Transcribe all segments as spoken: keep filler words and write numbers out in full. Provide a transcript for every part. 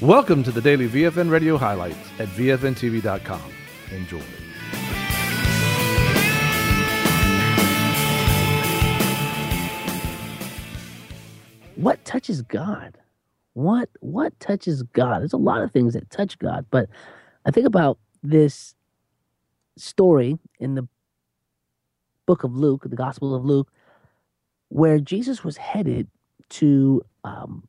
Welcome to the daily V F N Radio highlights at V F N T V dot com. Enjoy. What touches God? What what touches God? There's a lot of things that touch God, but I think about this story in the book of Luke, the Gospel of Luke, where Jesus was headed to um,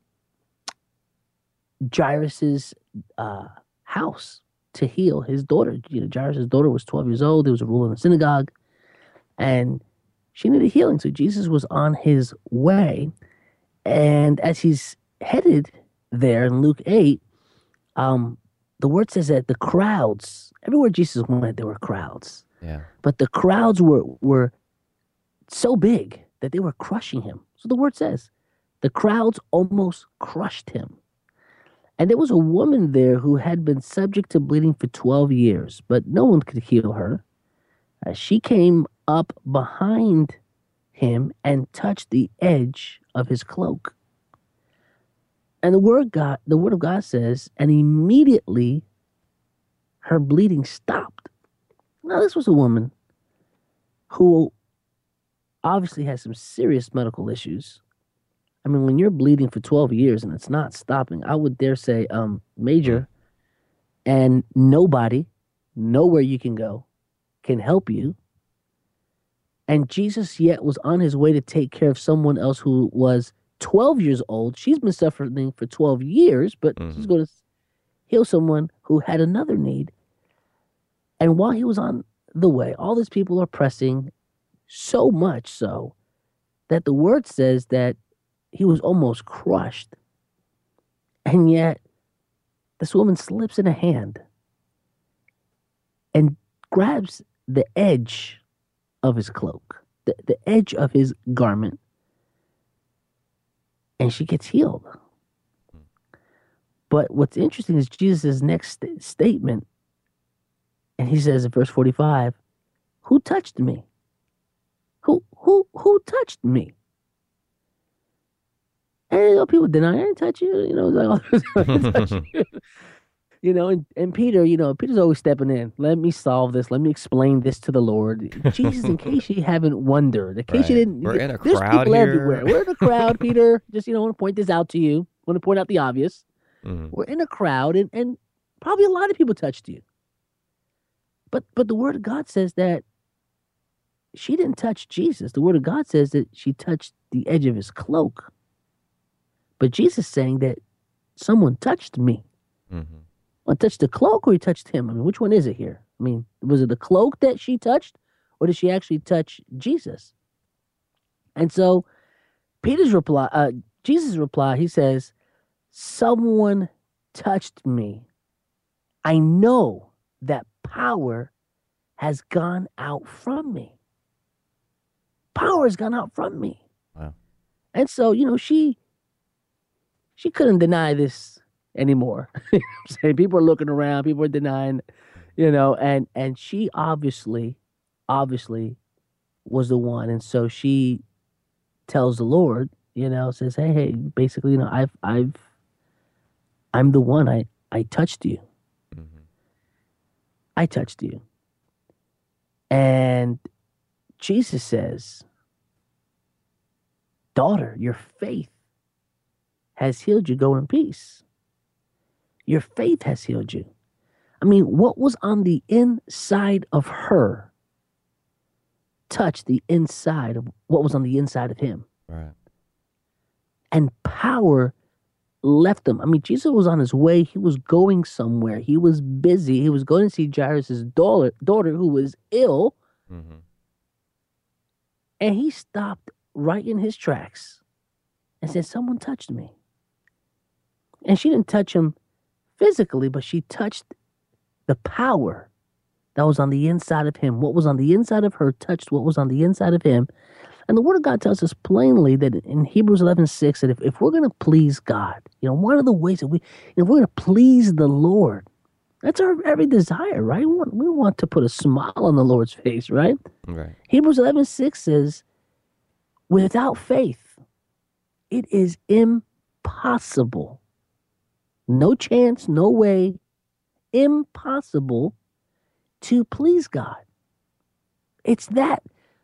Jairus's uh, house to heal his daughter. You know, Jairus's daughter was twelve years old. He was a ruler in the synagogue, and she needed healing. So Jesus was on his way, and as he's headed there in Luke eight, um, the word says that the crowds, everywhere Jesus went, there were crowds. Yeah. But the crowds were were so big that they were crushing him. So the word says, the crowds almost crushed him. And there was a woman there who had been subject to bleeding for twelve years, but no one could heal her. Uh, she came up behind him and touched the edge of his cloak. And the word God, the word of God says, and immediately her bleeding stopped. Now, this was a woman who obviously has some serious medical issues. I mean, when you're bleeding for twelve years and it's not stopping, I would dare say um, major, and nobody, nowhere you can go, can help you. And Jesus yet was on his way to take care of someone else who was twelve years old. She's been suffering for twelve years, but mm-hmm. she's going to heal someone who had another need. And while he was on the way, all these people are pressing, so much so that the word says that he was almost crushed. And yet, this woman slips in a hand and grabs the edge of his cloak, the, the edge of his garment, and she gets healed. But what's interesting is Jesus' next st- statement, and he says in verse forty-five, who touched me? Who who who touched me? And you know, people deny, I didn't touch you. You know, like, I didn't touch you. You know, and, and Peter, you know, Peter's always stepping in. Let me solve this. Let me explain this to the Lord. Jesus, in case you haven't wondered, in case right. you didn't. We're in a there's crowd people here. everywhere. We're in a crowd, Peter. Just, you know, I want to point this out to you. I want to point out the obvious. Mm. We're in a crowd, and, and probably a lot of people touched you. But but the word of God says that she didn't touch Jesus. The word of God says that she touched the edge of his cloak. But Jesus is saying that someone touched me. Mm-hmm. Well, touched the cloak or he touched him? I mean, which one is it here? I mean, was it the cloak that she touched or did she actually touch Jesus? And so Peter's reply, uh, Jesus' reply, he says, someone touched me. I know that power has gone out from me. Power has gone out from me. Wow. And so, you know, she she couldn't deny this anymore. You know what I'm saying? People are looking around, people are denying, you know, and and she obviously, obviously was the one. And so she tells the Lord, you know, says, hey, hey, basically, you know, I've I've I'm the one. I, I touched you. Mm-hmm. I touched you. And Jesus says, daughter, your faith has healed you. Go in peace. Your faith has healed you. I mean, what was on the inside of her touched the inside of what was on the inside of him. Right. And power left him. I mean, Jesus was on his way. He was going somewhere. He was busy. He was going to see Jairus' daughter, daughter who was ill. Mm-hmm. And he stopped right in his tracks and said, someone touched me. And she didn't touch him physically, but she touched the power that was on the inside of him. What was on the inside of her touched what was on the inside of him. And the Word of God tells us plainly that in Hebrews eleven six, that if, if we're going to please God, you know, one of the ways that we, if we're going to please the Lord, that's our every desire, right? We want, we want to put a smile on the Lord's face, right? Right. Hebrews eleven six says, without faith, it is impossible No chance, no way, impossible to please God. It's that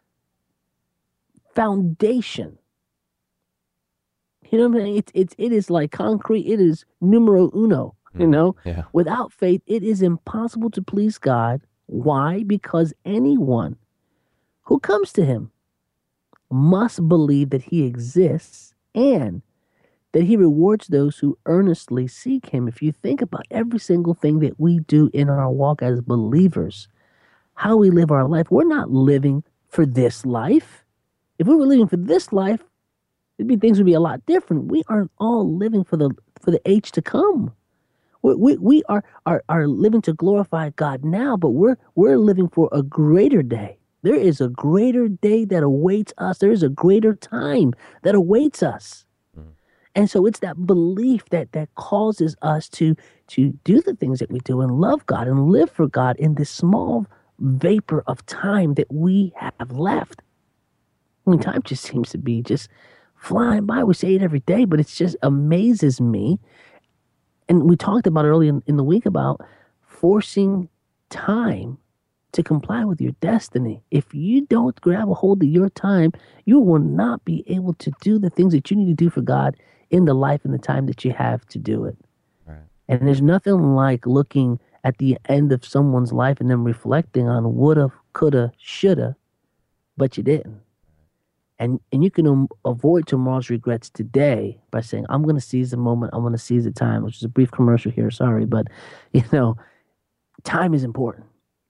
foundation. You know what I mean? It's it's it is like concrete. It is numero uno. You know, Yeah. without faith, it is impossible to please God. Why? Because anyone who comes to Him must believe that He exists and that He rewards those who earnestly seek Him. If you think about every single thing that we do in our walk as believers, how we live our life, we're not living for this life. If we were living for this life, it'd be things would be a lot different. We aren't all living for the for the age to come. We we, we are, are are living to glorify God now, but we're we're living for a greater day. There is a greater day that awaits us. There is a greater time that awaits us. Mm. And so it's that belief that that causes us to to do the things that we do and love God and live for God in this small vapor of time that we have left. I mean, time just seems to be just flying by. We say it every day, but it just amazes me. And we talked about earlier in, in the week about forcing time to comply with your destiny. If you don't grab a hold of your time, you will not be able to do the things that you need to do for God in the life and the time that you have to do it. Right. And there's nothing like looking at the end of someone's life and then reflecting on woulda, coulda, shoulda, but you didn't. And and you can um, avoid tomorrow's regrets today by saying, I'm going to seize the moment. I'm going to seize the time, which is a brief commercial here. Sorry, but, you know, time is important.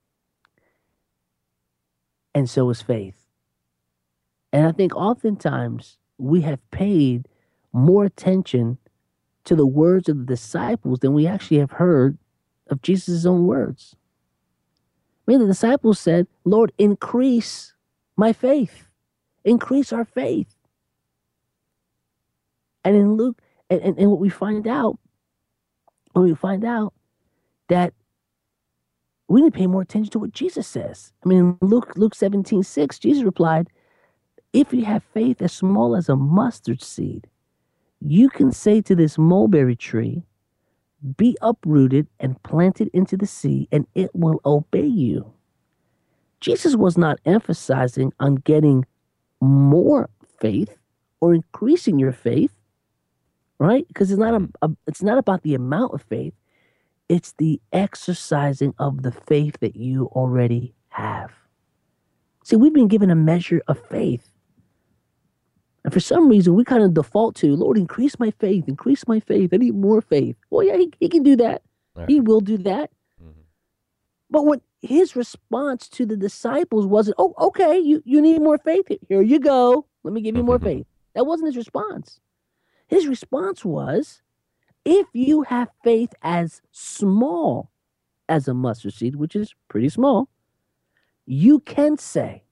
And so is faith. And I think oftentimes we have paid more attention to the words of the disciples than we actually have heard of Jesus' own words. I mean, the disciples said, Lord, increase my faith. Increase our faith. And in Luke, and, and, and what we find out, when we find out that we need to pay more attention to what Jesus says. I mean, in Luke, Luke seventeen six, Jesus replied, if you have faith as small as a mustard seed, you can say to this mulberry tree, be uprooted and planted into the sea, and it will obey you. Jesus was not emphasizing on getting more faith or increasing your faith, right? Because it's not a, a it's not about the amount of faith. It's the exercising of the faith that you already have. See, we've been given a measure of faith. And for some reason, we kind of default to, Lord, increase my faith, increase my faith. I need more faith. Well, yeah, he, he can do that. Right. He will do that. Mm-hmm. But when his response to the disciples wasn't, oh, okay, you, you need more faith. Here you go. Let me give you more faith. That wasn't his response. His response was, if you have faith as small as a mustard seed, which is pretty small, you can say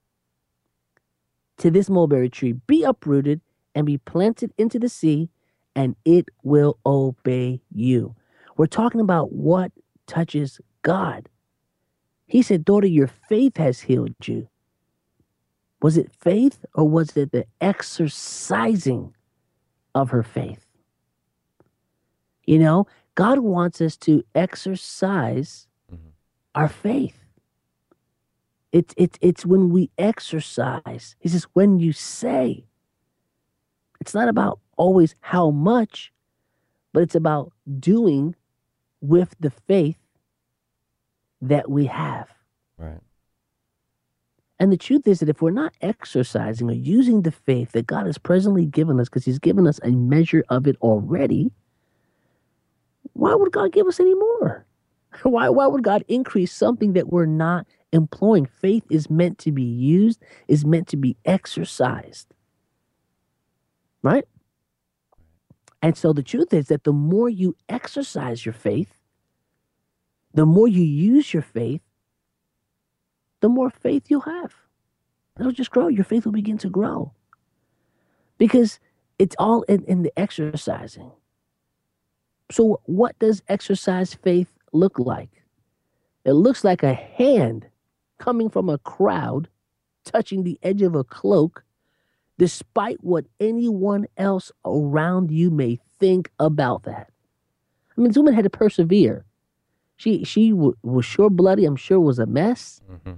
to this mulberry tree, be uprooted and be planted into the sea, and it will obey you. We're talking about what touches God. He said, daughter, your faith has healed you. Was it faith or was it the exercising of her faith? You know, God wants us to exercise mm-hmm. our faith. It's it's it's when we exercise. He says, when you say. It's not about always how much, but it's about doing with the faith that we have. Right. And the truth is that if we're not exercising or using the faith that God has presently given us, because he's given us a measure of it already, why would God give us any more? Why, why would God increase something that we're not employing? Faith is meant to be used, is meant to be exercised. Right? And so the truth is that the more you exercise your faith, the more you use your faith, the more faith you'll have. It'll just grow. Your faith will begin to grow. Because it's all in, in the exercising. So what does exercise faith look like? It looks like a hand coming from a crowd, touching the edge of a cloak, despite what anyone else around you may think about that. mean, this woman had to persevere. She she w- was sure bloody. I'm sure was a mess. Mm-hmm.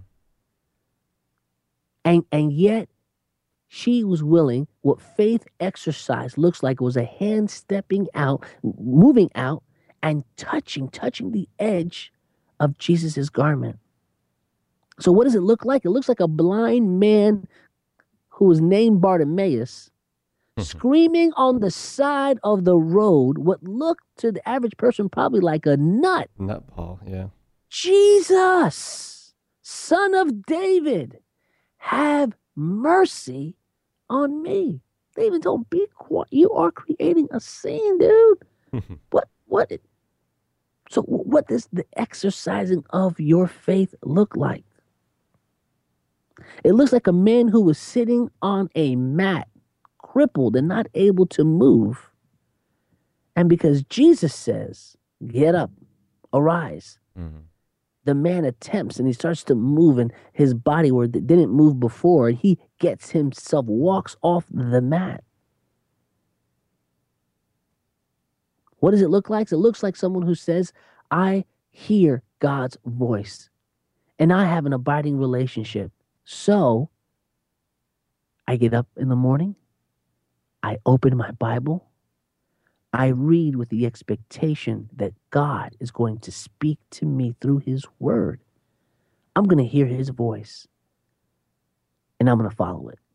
And and yet she was willing. What faith exercise looks like was a hand stepping out, moving out, and touching, touching the edge of Jesus's garment. So what does it look like? It looks like a blind man who was named Bartimaeus screaming on the side of the road, what looked to the average person probably like a nut. Nutball, yeah. Jesus, Son of David, have mercy on me. They even told him, be quiet. You are creating a scene, dude. what? What? So what does the exercising of your faith look like? It looks like a man who was sitting on a mat, crippled and not able to move. And because Jesus says, get up, arise, mm-hmm. the man attempts and he starts to move, and his body where it didn't move before, and he gets himself, walks off the mat. What does it look like? It looks like someone who says, I hear God's voice and I have an abiding relationship. So I get up in the morning, I open my Bible, I read with the expectation that God is going to speak to me through his word. I'm going to hear his voice and I'm going to follow it.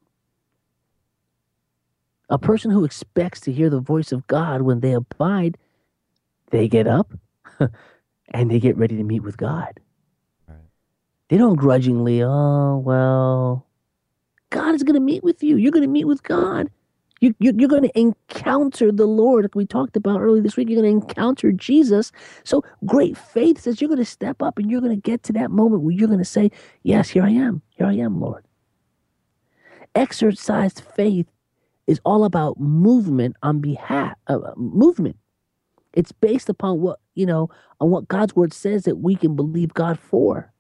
A person who expects to hear the voice of God when they abide, they get up and they get ready to meet with God. Right. They don't grudgingly, oh, well, God is going to meet with you. You're going to meet with God. You, you, you're going to encounter the Lord, like we talked about earlier this week. You're going to encounter Jesus. So great faith says you're going to step up and you're going to get to that moment where you're going to say, yes, here I am. Here I am, Lord. Exercised faith is all about movement on behalf of uh, movement. It's based upon what, you know, on what God's word says that we can believe God for.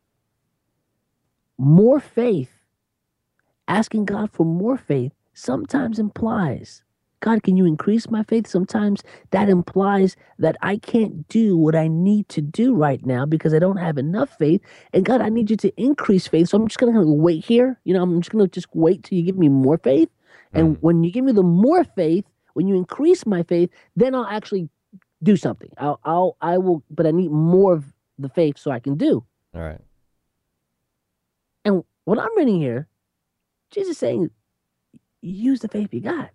More faith, asking God for more faith, sometimes implies, God, can you increase my faith? Sometimes that implies that I can't do what I need to do right now because I don't have enough faith. And God, I need you to increase faith. So I'm just going to wait here. You know, I'm just going to just wait till you give me more faith. And mm. when you give me the more faith, when you increase my faith, then I'll actually do something. I'll, I'll, I will, but I need more of the faith so I can do. All right. And what I'm reading here, Jesus is saying, use the faith you got.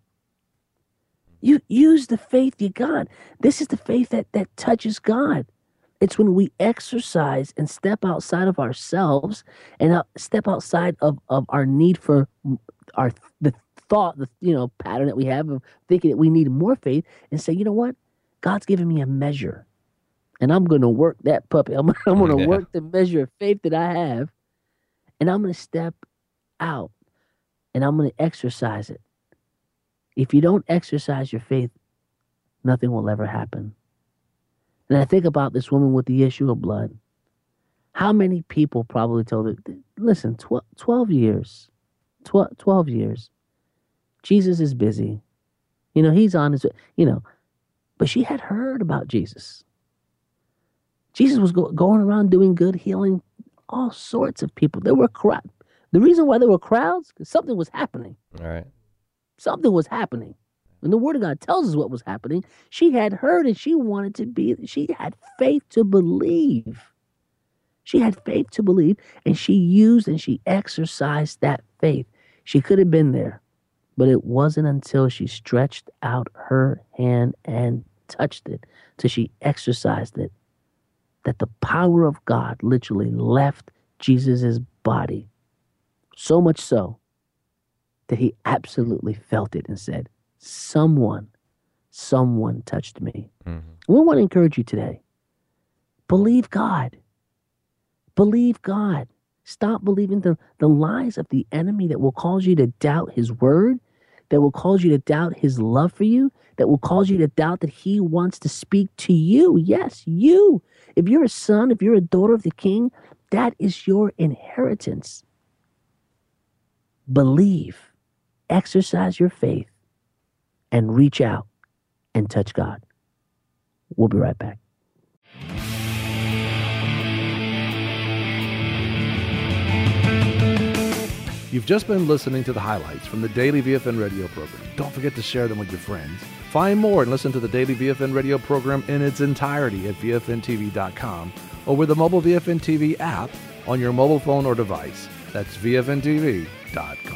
You use the faith you got. This is the faith that, that touches God. It's when we exercise and step outside of ourselves and out, step outside of, of our need for our the thought, the you know pattern that we have of thinking that we need more faith, and say, you know what? God's given me a measure, and I'm going to work that puppy. I'm, I'm going to yeah. work the measure of faith that I have, and I'm going to step out, and I'm going to exercise it. If you don't exercise your faith, nothing will ever happen. And I think about this woman with the issue of blood. How many people probably told her, listen, twelve, twelve years, twelve, twelve years, Jesus is busy. You know, he's on his, you know, but she had heard about Jesus. Jesus was go, going around doing good, healing all sorts of people. There were crowds. The reason why there were crowds, because something was happening. All right. Something was happening. And the word of God tells us what was happening. She had heard and she wanted to be, she had faith to believe. She had faith to believe, and she used and she exercised that faith. She could have been there, but it wasn't until she stretched out her hand and touched it, till she exercised it, that the power of God literally left Jesus' body. So much so that he absolutely felt it and said, someone, someone touched me. Mm-hmm. We want to encourage you today. Believe God. Believe God. Stop believing the, the lies of the enemy that will cause you to doubt his word, that will cause you to doubt his love for you, that will cause you to doubt that he wants to speak to you. Yes, you. If you're a son, if you're a daughter of the King, that is your inheritance. Believe. Exercise your faith and reach out and touch God. We'll be right back. You've just been listening to the highlights from the Daily V F N Radio program. Don't forget to share them with your friends. Find more and listen to the Daily V F N Radio program in its entirety at V F N T V dot com or with the mobile V F N T V app on your mobile phone or device. That's V F N T V dot com.